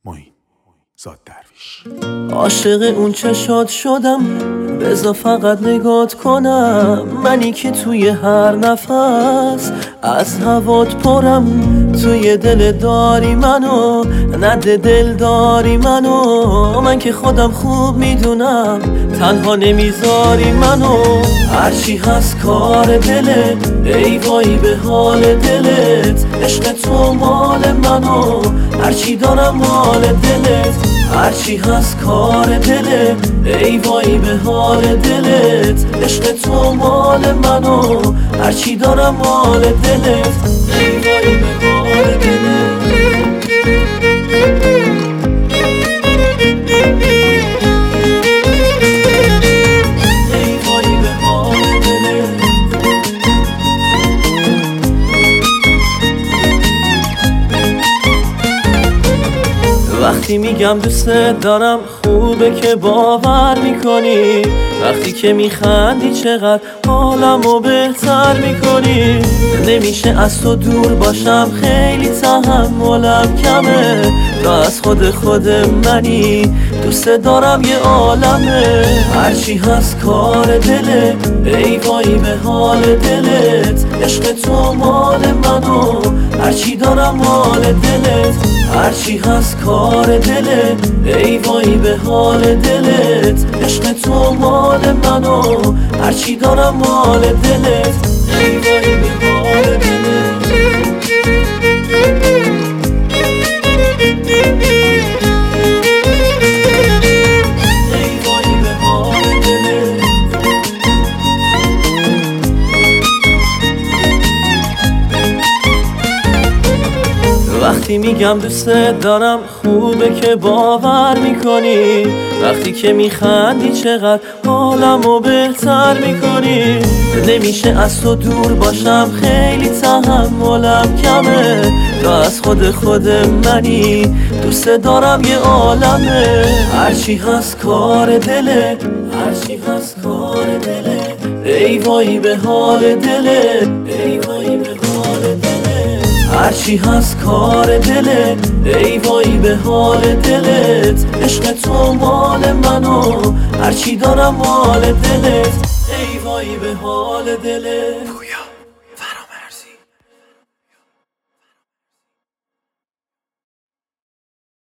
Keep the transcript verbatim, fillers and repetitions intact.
معین زاد درویش. عاشق اون چشات شدم، بذار فقط نگات کنم. منی که توی هر نفس از هوات پرم. توی دل داری منو، نده دل داری منو. من که خودم خوب میدونم تنها نمیذاری منو. هرچی هست کار دلت، ای وای به حال دلت. عشق تو مال منو، هرچی دارم مال دلت. هرچی هست کار دلت، ای وای به حال دلت. عشق تو مال منو، هرچی دارم مال دلت. ای وای به حال دلت. وقتی میگم دوست دارم خوبه که باور میکنی. وقتی که میخندی چقدر حالمو بهتر میکنی. نمیشه از تو دور باشم، خیلی تحملم کمه. تو از خود خود منی، دوست دارم یه عالمه. هرچی هست کار دلت، ای وای به حال دلت. عشق تو مال منو، هرچی دارم مال دلت. هرچی هست کار دلت، ای وای به حال دلت. عشق تو مال منو، هرچی دارم مال دلت. ای وای به حال دلت. وقتی میگم دوست دارم خوبه که باور میکنی. وقتی که میخندی چقدر حالمو بهتر میکنی. نمیشه از تو دور باشم، خیلی تحملم کمه. تو از خود خود منی، دوست دارم یه عالمه. هرچی هست کار دلت، هرچی هست کار دلت. ای وای به حال دلت، ای وای به حال دلت. هرچی هست کار دلت، ای وای به حال دلت. عشق تو مال منو، هرچی دارم مال دلت. ای وای به حال دلت.